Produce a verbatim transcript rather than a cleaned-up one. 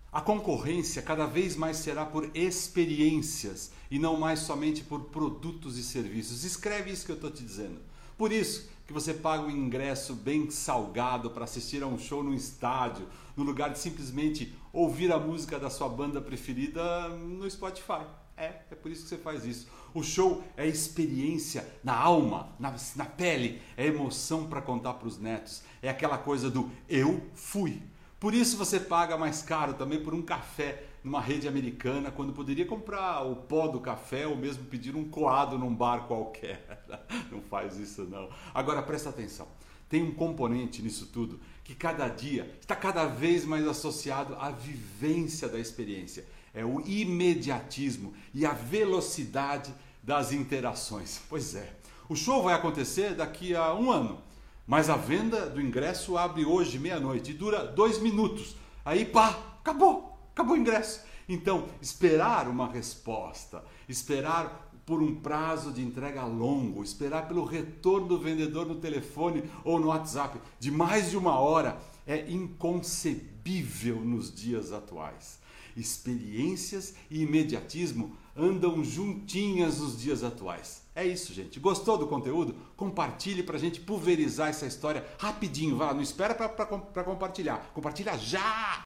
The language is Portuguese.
A concorrência cada vez mais será por experiências e não mais somente por produtos e serviços. Escreve isso que eu estou te dizendo. Por isso que você paga um ingresso bem salgado para assistir a um show no estádio, no lugar de simplesmente ouvir a música da sua banda preferida no Spotify. É, é por isso que você faz isso. O show é experiência na alma, na, na pele, é emoção para contar para os netos. É aquela coisa do eu fui. Por isso você paga mais caro também por um café numa rede americana, quando poderia comprar o pó do café ou mesmo pedir um coado num bar qualquer. Não faz isso não. Agora presta atenção, tem um componente nisso tudo que cada dia está cada vez mais associado à vivência da experiência. É o imediatismo e a velocidade das interações. Pois é, o show vai acontecer daqui a um ano. Mas a venda do ingresso abre hoje, meia-noite, e dura dois minutos. Aí, pá, acabou, acabou o ingresso. Então, esperar uma resposta, esperar por um prazo de entrega longo, esperar pelo retorno do vendedor no telefone ou no WhatsApp de mais de uma hora é inconcebível nos dias atuais. Experiências e imediatismo andam juntinhas nos dias atuais. É isso, gente. Gostou do conteúdo? Compartilhe para a gente pulverizar essa história rapidinho. Vá, não espera para compartilhar. Compartilha já!